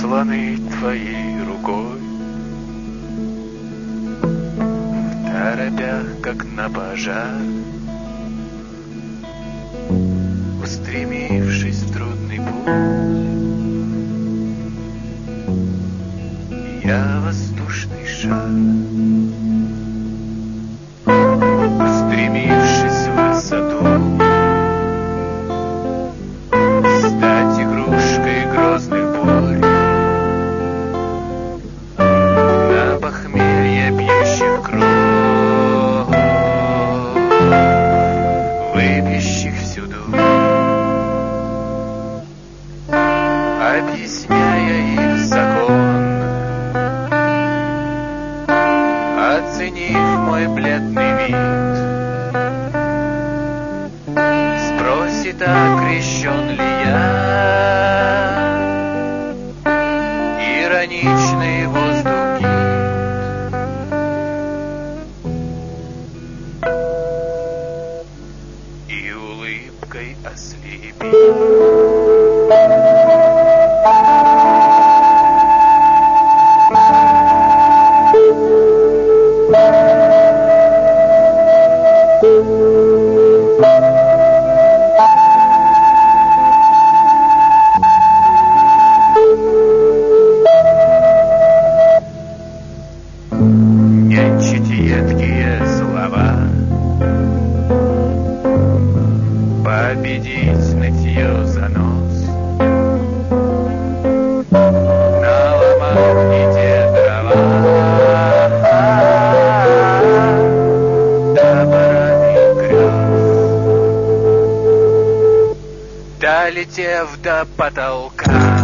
посланы твоей рукой, в торопях, как на пожар, устремившись в трудный путь. Я воздушный шар, устремившись в высоту, стать игрушкой грозных бурь, на похмелье пьющих кровь, выпьющих всюду, объясняя их закон. Оценив мой бледный вид, спросит, окрещен ли я. Ироничный воздух гиб, и улыбкой ослепит. Нянчить едкие слова, победить нытье занос, наломать не те дрова, до пораны грез, долетев до потолка.